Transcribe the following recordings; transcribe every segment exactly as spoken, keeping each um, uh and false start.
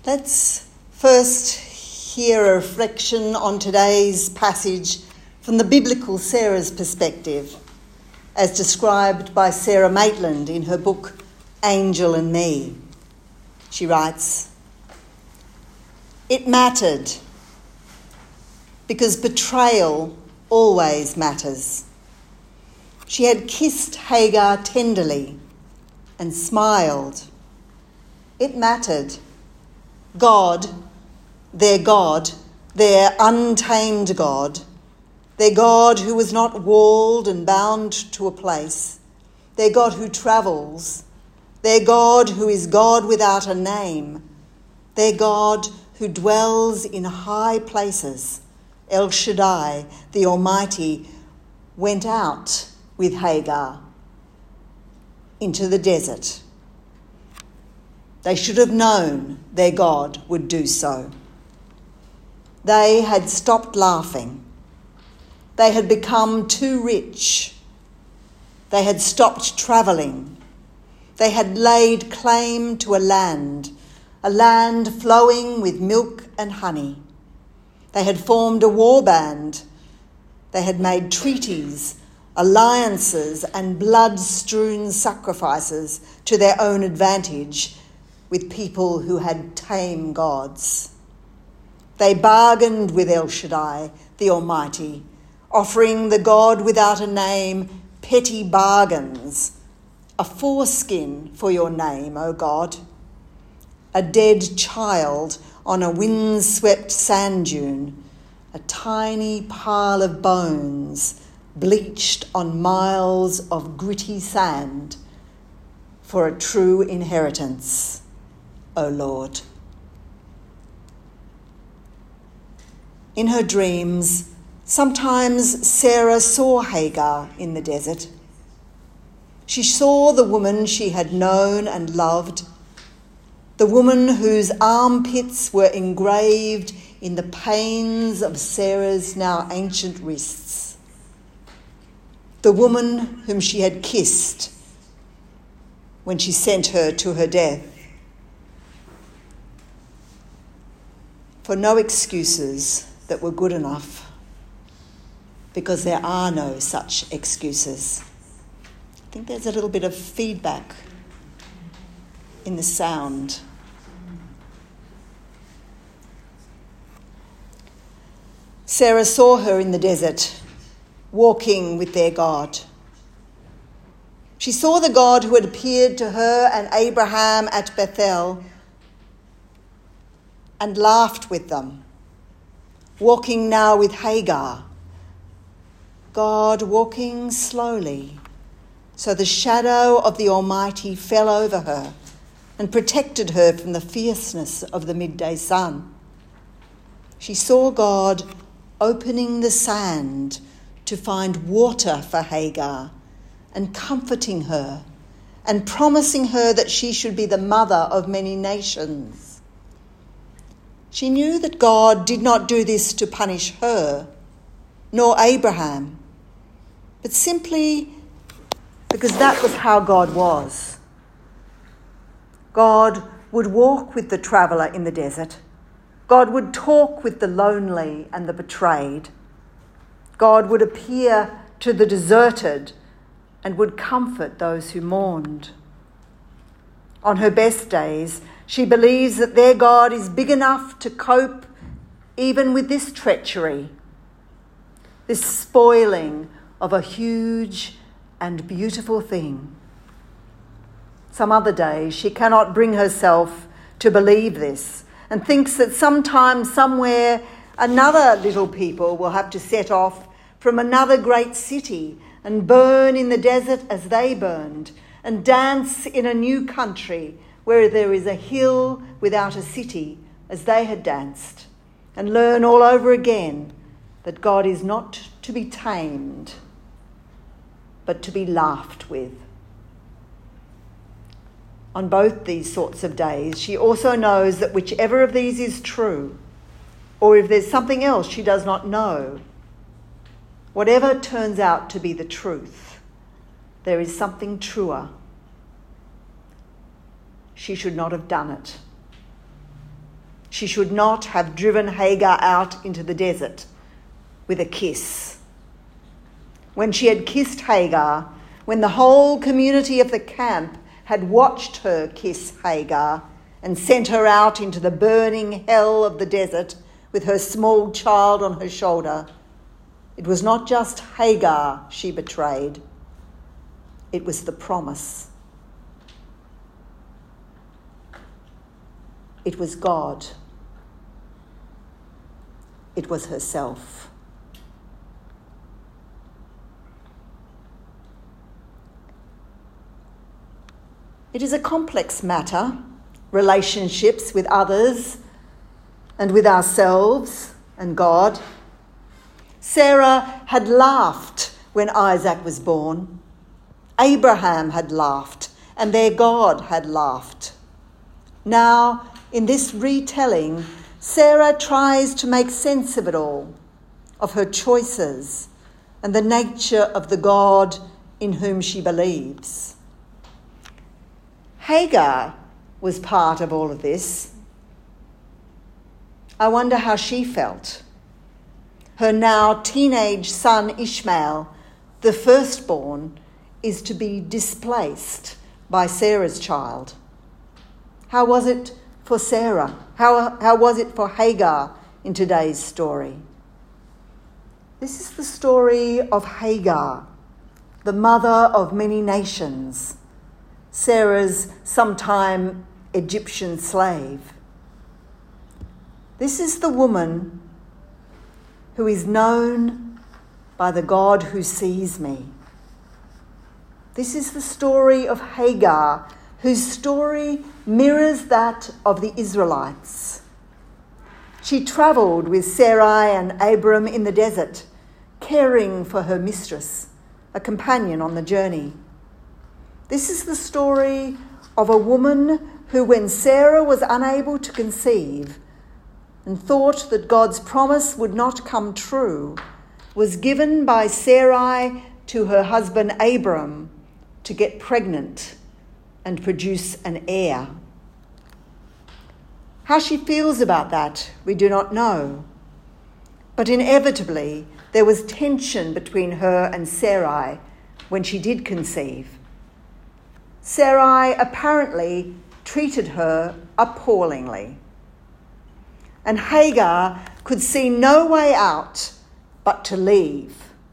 Let's first hear a reflection on today's passage from the biblical Sarah's perspective, as described by Sarah Maitland in her book, Angel and Me. She writes, "It mattered because betrayal always matters. She had kissed Hagar tenderly and smiled. It mattered. God, their God, their untamed God, their God who was not walled and bound to a place, their God who travels, their God who is God without a name, their God who dwells in high places, El Shaddai, the Almighty, went out with Hagar into the desert. They should have known their God would do so. They had stopped laughing. They had become too rich. They had stopped travelling. They had laid claim to a land, a land flowing with milk and honey. They had formed a war band. They had made treaties, alliances, and blood-strewn sacrifices to their own advantage with people who had tame gods. They bargained with El Shaddai, the Almighty, offering the God without a name petty bargains, a foreskin for your name, O God, a dead child on a wind-swept sand dune, a tiny pile of bones bleached on miles of gritty sand for a true inheritance, O Lord." In her dreams, sometimes Sarah saw Hagar in the desert. She saw the woman she had known and loved, the woman whose armpits were engraved in the pains of Sarah's now ancient wrists, the woman whom she had kissed when she sent her to her death. For no excuses that were good enough, because there are no such excuses. I think there's a little bit of feedback in the sound. Sarah saw her in the desert, walking with their God. She saw the God who had appeared to her and Abraham at Bethel and laughed with them, walking now with Hagar, God walking slowly, so the shadow of the Almighty fell over her and protected her from the fierceness of the midday sun. She saw God opening the sand to find water for Hagar and comforting her and promising her that she should be the mother of many nations. She knew that God did not do this to punish her, nor Abraham, but simply because that was how God was. God would walk with the traveller in the desert. God would talk with the lonely and the betrayed. God would appear to the deserted and would comfort those who mourned. On her best days, she believes that their God is big enough to cope even with this treachery, this spoiling of a huge and beautiful thing. Some other days she cannot bring herself to believe this and thinks that sometime, somewhere, another little people will have to set off from another great city and burn in the desert as they burned, and dance in a new country where there is a hill without a city as they had danced, and learn all over again that God is not to be tamed, but to be laughed with. On both these sorts of days, she also knows that whichever of these is true, or if there's something else she does not know, whatever turns out to be the truth, there is something truer. She should not have done it. she should not have driven Hagar out into the desert with a kiss. When she had kissed Hagar, when the whole community of the camp had watched her kiss Hagar and sent her out into the burning hell of the desert with her small child on her shoulder, it was not just Hagar she betrayed, it was the promise. It was God. It was herself. It is a complex matter, relationships with others and with ourselves and God. Sarah had laughed when Isaac was born. Abraham had laughed, and their God had laughed. Now, in this retelling, Sarah tries to make sense of it all, of her choices and the nature of the God in whom she believes. Hagar was part of all of this. I wonder how she felt. Her now teenage son Ishmael, the firstborn, is to be displaced by Sarah's child. How was it for Sarah? How, how was it for Hagar in today's story? This is the story of Hagar, the mother of many nations, Sarah's sometime Egyptian slave. This is the woman who is known by the God who sees me. This is the story of Hagar, whose story mirrors that of the Israelites. She travelled with Sarai and Abram in the desert, caring for her mistress, a companion on the journey. This is the story of a woman who, when Sarah was unable to conceive and thought that God's promise would not come true, was given by Sarai to her husband Abram to get pregnant and produce an heir. How she feels about that, we do not know. But inevitably, there was tension between her and Sarai when she did conceive. Sarai apparently treated her appallingly. And Hagar could see no way out but to leave.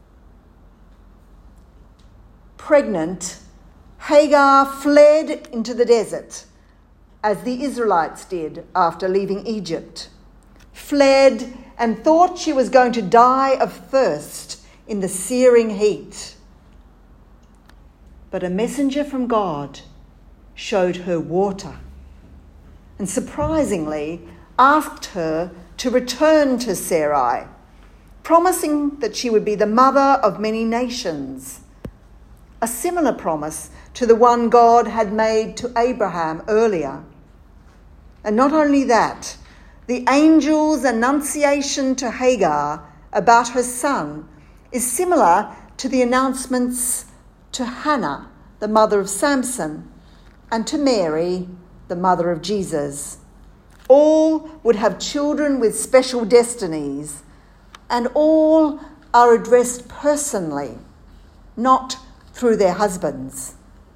Pregnant, Hagar fled into the desert, as the Israelites did after leaving Egypt. Fled and thought she was going to die of thirst in the searing heat. But a messenger from God showed her water and surprisingly asked her to return to Sarai, promising that she would be the mother of many nations. A similar promise to the one God had made to Abraham earlier. And not only that, the angel's annunciation to Hagar about her son is similar to the announcements to Hannah, the mother of Samson, and to Mary, the mother of Jesus. All would have children with special destinies, and all are addressed personally, not through their husbands.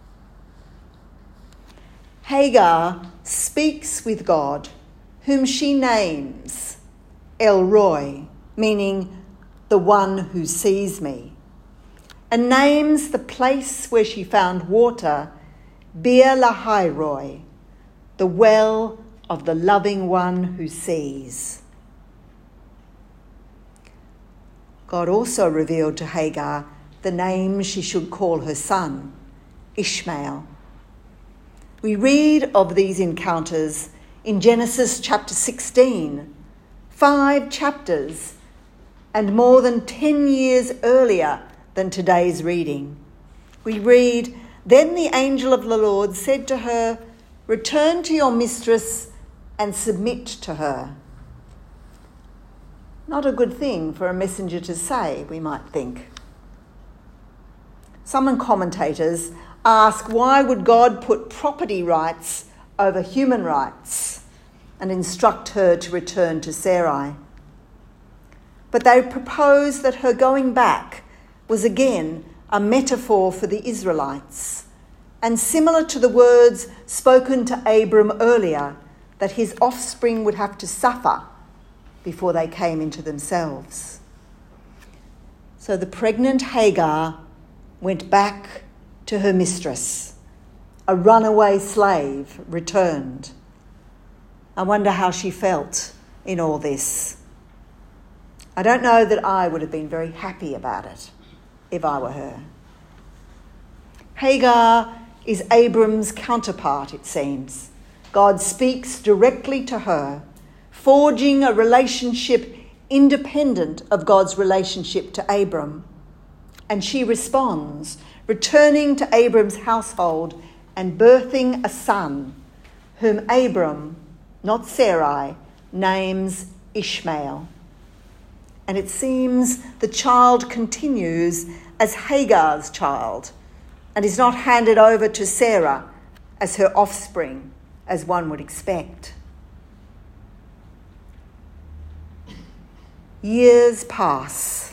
Hagar speaks with God, whom she names El Roi, meaning the one who sees me, and names the place where she found water Bir Lahai Roi, the well of the loving one who sees. God also revealed to Hagar the name she should call her son, Ishmael. We read of these encounters in Genesis chapter sixteen, five chapters, and more than ten years earlier than today's reading. We read, "Then the angel of the Lord said to her, 'Return to your mistress and submit to her.'" Not a good thing for a messenger to say, we might think. Some commentators ask, why would God put property rights over human rights? and instruct her to return to Sarai. But they propose that her going back was again a metaphor for the Israelites, and similar to the words spoken to Abram earlier, that his offspring would have to suffer before they came into themselves. So the pregnant Hagar went back to her mistress. A runaway slave returned. I wonder how she felt in all this. I don't know that I would have been very happy about it if I were her. Hagar is Abram's counterpart, it seems. God speaks directly to her, forging a relationship independent of God's relationship to Abram. And she responds, returning to Abram's household and birthing a son, whom Abram, not Sarai, names Ishmael. And it seems the child continues as Hagar's child and is not handed over to Sarah as her offspring, as one would expect. Years pass.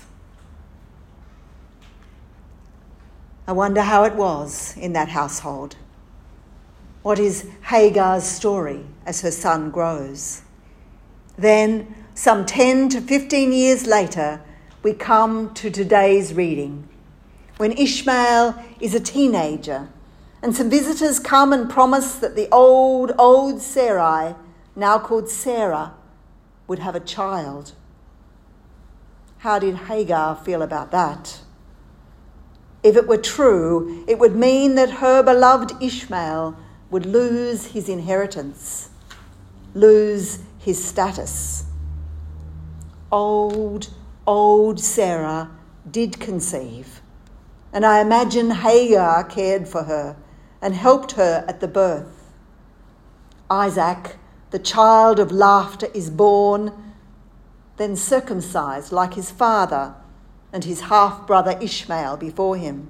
I wonder how it was in that household. What is Hagar's story as her son grows? Then, some ten to fifteen years later, we come to today's reading, when Ishmael is a teenager, and some visitors come and promise that the old, old Sarai, now called Sarah, would have a child. How did Hagar feel about that? If it were true, it would mean that her beloved Ishmael would lose his inheritance, lose his status. Old, old Sarah did conceive, and I imagine Hagar cared for her and helped her at the birth. Isaac, the child of laughter, is born, then circumcised like his father and his half-brother Ishmael before him.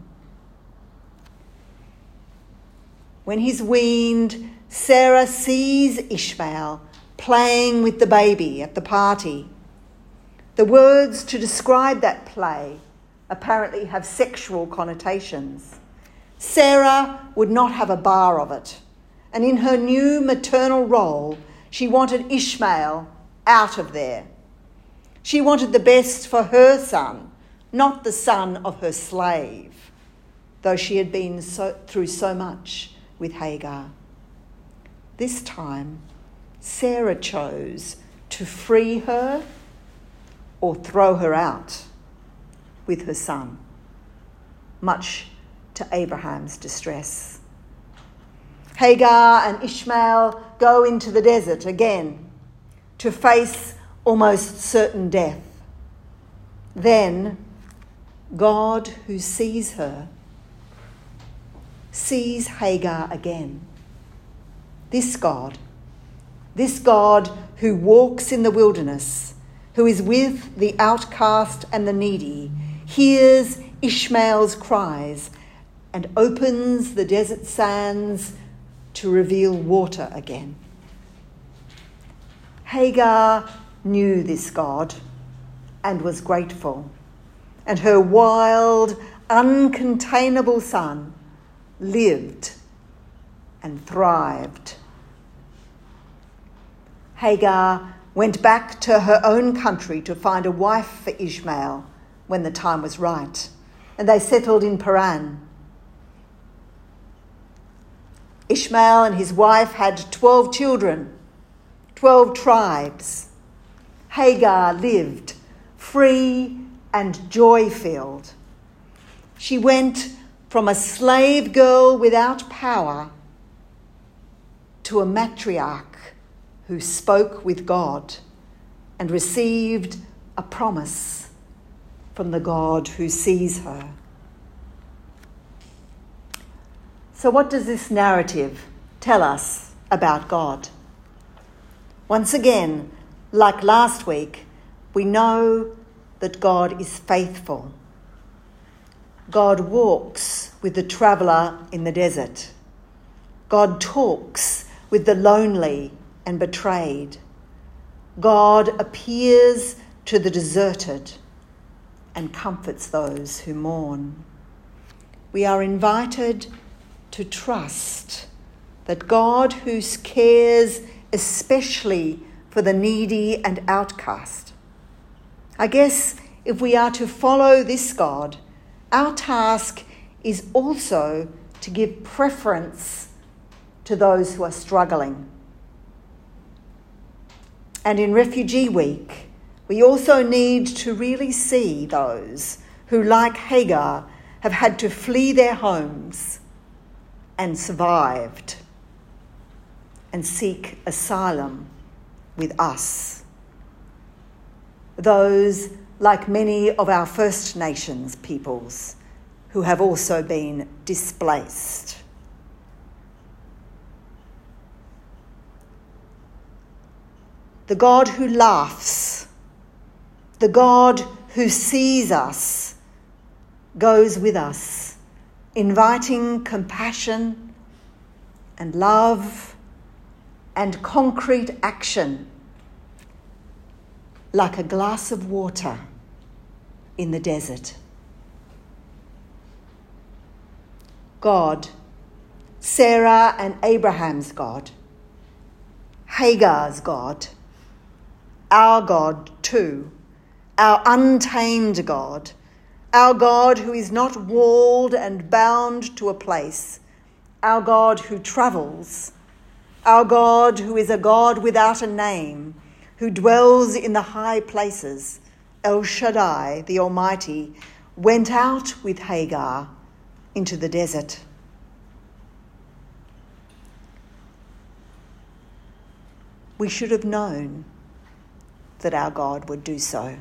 When he's weaned, Sarah sees Ishmael playing with the baby at the party. The words to describe that play apparently have sexual connotations. Sarah would not have a bar of it, and in her new maternal role, she wanted Ishmael out of there. She wanted the best for her son, not the son of her slave, though she had been so, through so much with Hagar. This time, Sarah chose to free her or throw her out with her son, much to Abraham's distress. Hagar and Ishmael go into the desert again to face almost certain death. Then God, who sees her, sees Hagar again. This God, this God who walks in the wilderness, who is with the outcast and the needy, hears Ishmael's cries and opens the desert sands to reveal water again. Hagar knew this God and was grateful, and her wild, uncontainable son lived and thrived. Hagar went back to her own country to find a wife for Ishmael when the time was right, and they settled in Paran. Ishmael and his wife had twelve children, twelve tribes. Hagar lived free and joy-filled. She went from a slave girl without power to a matriarch who spoke with God and received a promise from the God who sees her. So what does this narrative tell us about God? Once again, like last week, we know that God is faithful. God walks with the traveller in the desert. God talks with the lonely and betrayed, God appears to the deserted and comforts those who mourn. We are invited to trust that God, who cares especially for the needy and outcast. I guess if we are to follow this God, our task is also to give preference to those who are struggling. And in Refugee Week, we also need to really see those who, like Hagar, have had to flee their homes and survived and seek asylum with us. Those, like many of our First Nations peoples, who have also been displaced. The God who laughs, the God who sees us, goes with us, inviting compassion and love and concrete action, like a glass of water in the desert. God, Sarah and Abraham's God, Hagar's God, our God too, our untamed God, our God who is not walled and bound to a place, our God who travels, our God who is a God without a name, who dwells in the high places, El Shaddai, the Almighty, went out with Hagar into the desert. We should have known that our God would do so.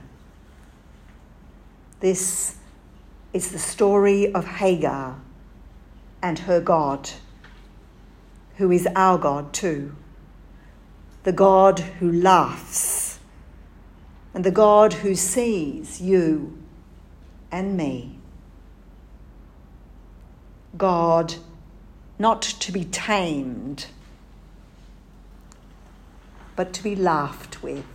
This is the story of Hagar and her God, who is our God too, the God who laughs and the God who sees you and me. God not to be tamed, but to be laughed with.